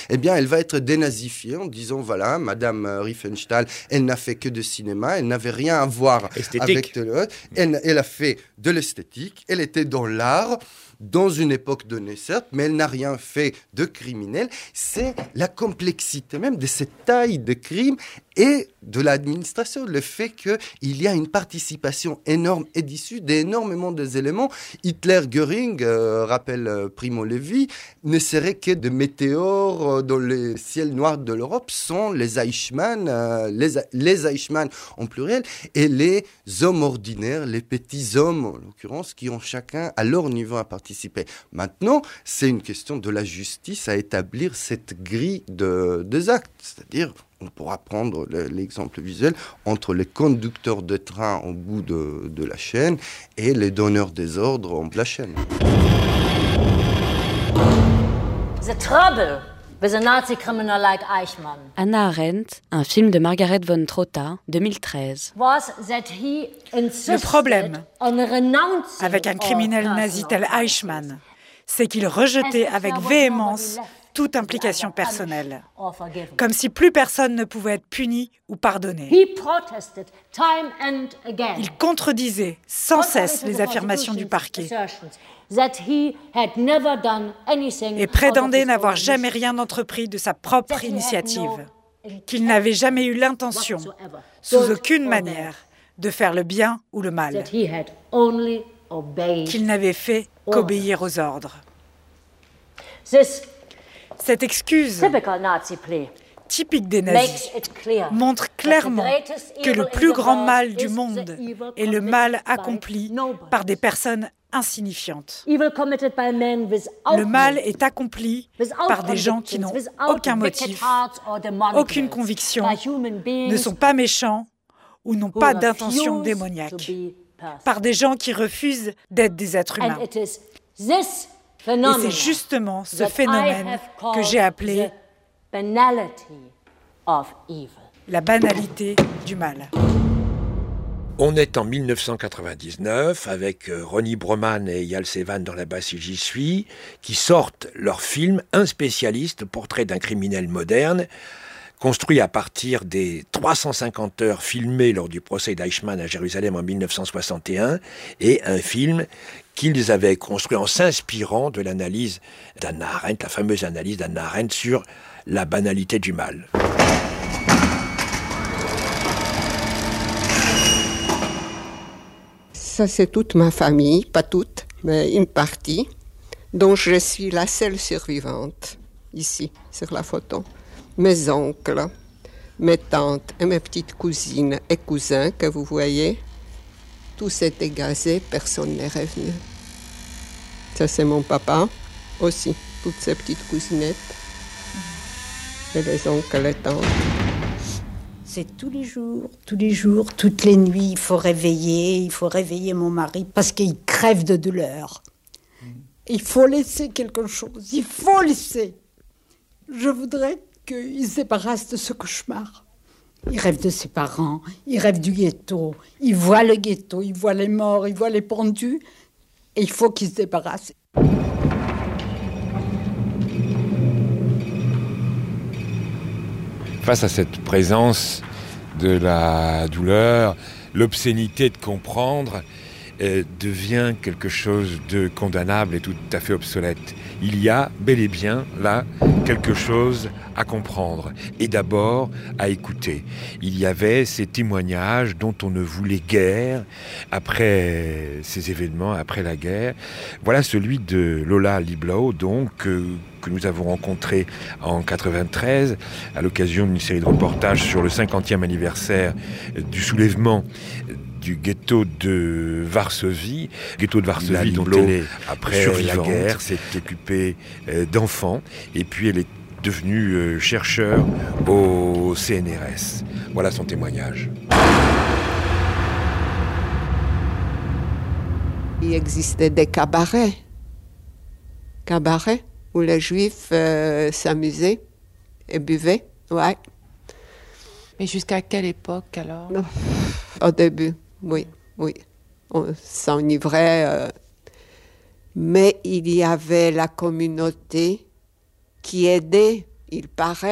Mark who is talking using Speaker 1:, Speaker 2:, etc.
Speaker 1: eh bien, elle va être dénazifiée en disant, voilà, Madame Riefenstahl, elle n'a fait que de cinéma, elle n'avait rien à voir avec... Elle a fait de l'esthétique, elle était dans l'art, dans une époque donnée, certes, mais elle n'a rien fait de criminel. C'est la complexité même de cette taille de crime et de l'administration, le fait qu'il y a une participation énorme et issue d'énormément d'éléments. Hitler-Göring, rappelle Primo Levi, ne serait que de météores dans les ciels noirs de l'Europe sans les Eichmann, les Eichmann en pluriel, et les hommes ordinaires, les petits hommes en l'occurrence, qui ont chacun à leur niveau à participer. Maintenant, c'est une question de la justice à établir cette grille des actes, c'est-à-dire on pourra prendre l'exemple visuel entre les conducteurs de train au bout de la chaîne et les donneurs des ordres en bas de la chaîne.
Speaker 2: The trouble with a Nazi criminal like Eichmann.
Speaker 3: Hannah Arendt, un film de Margaret von Trotta, 2013.
Speaker 4: Le problème avec un criminel nazi tel Eichmann, c'est qu'il rejetait avec véhémence toute implication personnelle, comme si plus personne ne pouvait être puni ou pardonné. Il contredisait sans cesse les affirmations du parquet et prétendait n'avoir jamais rien entrepris de sa propre initiative, qu'il n'avait jamais eu l'intention, sous aucune manière, de faire le bien ou le mal, qu'il n'avait fait qu'obéir aux ordres. Cette excuse, typique des nazis, montre clairement que le plus grand mal du monde est le mal accompli par des personnes insignifiantes. Le mal est accompli par des gens qui n'ont aucun motif, aucune conviction, ne sont pas méchants ou n'ont pas d'intention démoniaque, par des gens qui refusent d'être des êtres humains. Et c'est justement ce phénomène que j'ai appelé la banalité du mal.
Speaker 5: On est en 1999 avec Ronnie Broman et Eyal Sevan dans La Bastille j'y suis, qui sortent leur film Un spécialiste, portrait d'un criminel moderne, construit à partir des 350 heures filmées lors du procès d'Eichmann à Jérusalem en 1961, et un film qu'ils avaient construit en s'inspirant de l'analyse d'Hannah Arendt, la fameuse analyse d'Hannah Arendt sur la banalité du mal.
Speaker 6: Ça, c'est toute ma famille, pas toute, mais une partie, dont je suis la seule survivante, ici, sur la photo. Mes oncles, mes tantes et mes petites cousines et cousins que vous voyez, tous étaient gazés, personne n'est revenu. Ça, c'est mon papa aussi, toutes ces petites cousinettes. Et les oncles, les tantes.
Speaker 7: C'est tous les jours, toutes les nuits, il faut réveiller mon mari parce qu'il crève de douleur. Il faut laisser quelque chose, il faut laisser. Je voudrais qu'il se débarrasse de ce cauchemar. Il rêve de ses parents, il rêve du ghetto, il voit le ghetto, il voit les morts, il voit les pendus, et il faut qu'il se débarrasse.
Speaker 8: Face à cette présence de la douleur, l'obscénité de comprendre devient quelque chose de condamnable et tout à fait obsolète. Il y a bel et bien là quelque chose à comprendre et d'abord à écouter. Il y avait ces témoignages dont on ne voulait guère après ces événements, après la guerre. Voilà celui de Lola Liblau, donc que nous avons rencontré en 1993 à l'occasion d'une série de reportages sur le 50e anniversaire du soulèvement du ghetto de Varsovie. Ghetto de Varsovie dont elle est, après la guerre, s'est occupée d'enfants. Et puis elle est devenue chercheur au CNRS. Voilà son témoignage.
Speaker 6: Il existait des cabarets où les Juifs s'amusaient et buvaient, ouais.
Speaker 9: Mais jusqu'à quelle époque alors ?
Speaker 6: Au début, oui. On s'enivrait. Mais il y avait la communauté qui aidait Il paraît